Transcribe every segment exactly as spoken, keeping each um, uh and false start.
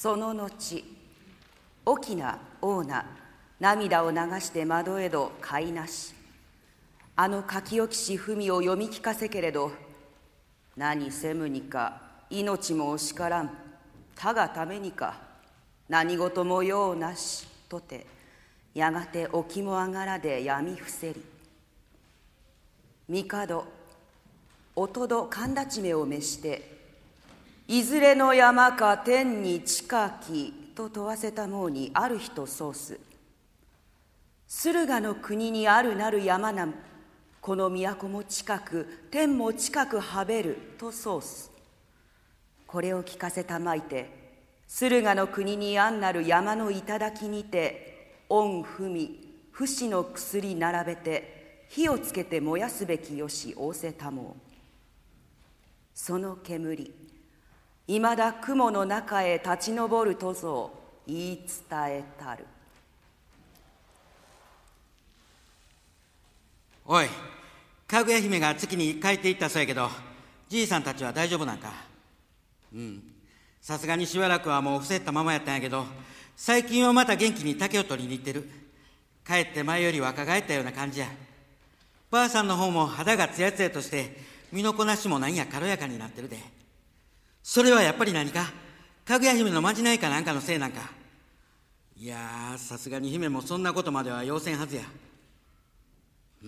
その後、翁オーナ涙を流して窓へど飼いなし、あの書き置きし文を読み聞かせけれど、何せむにか命も惜しからん、他がためにか何事も用なしとて、やがて起きも上がらで闇伏せり。帝おとど神立ちめを召して、いずれの山か天に近きと問わせたもうにある人そうす。駿河の国にあるなる山なむ、この都も近く天も近くはべるとそうす。これを聞かせたまいて、駿河の国にあんなる山の頂にて御文不死の薬並べて火をつけて燃やすべきよし仰せたもう。その煙いまだ雲の中へ立ち上るとぞ言い伝えたる。 おい、かぐや姫が月に帰っていったそうやけど、じいさんたちは大丈夫なんか？うん、さすがにしばらくはもう伏せったままやったんやけど、最近はまた元気に竹を取りに行ってる。帰って前より若返ったような感じや。ばあさんの方も肌がツヤツヤとして身のこなしもなんや軽やかになってるで。それはやっぱり何かかぐや姫のまじないかなんかのせいなんか？いやー、さすがに姫もそんなことまでは要せんはずや。うん、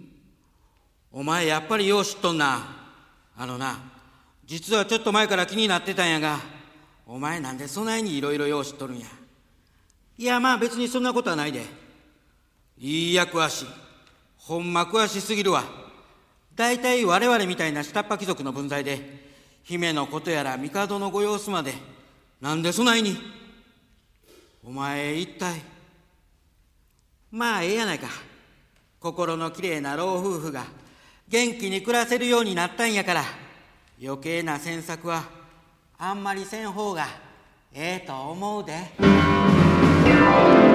お前やっぱりよう知っとんな。あのな、実はちょっと前から気になってたんやが、お前なんでそないにいろいろよう知っとるんや。いや、まあ別にそんなことはないで。いいや詳しい。ほんま詳しすぎるわ。だいたい我々みたいな下っ端貴族の分際で、姫のことやら帝のご様子まで、なんでそないに。お前一体。まあええやないか。心のきれいな老夫婦が元気に暮らせるようになったんやから、余計な詮索はあんまりせん方がええと思うで。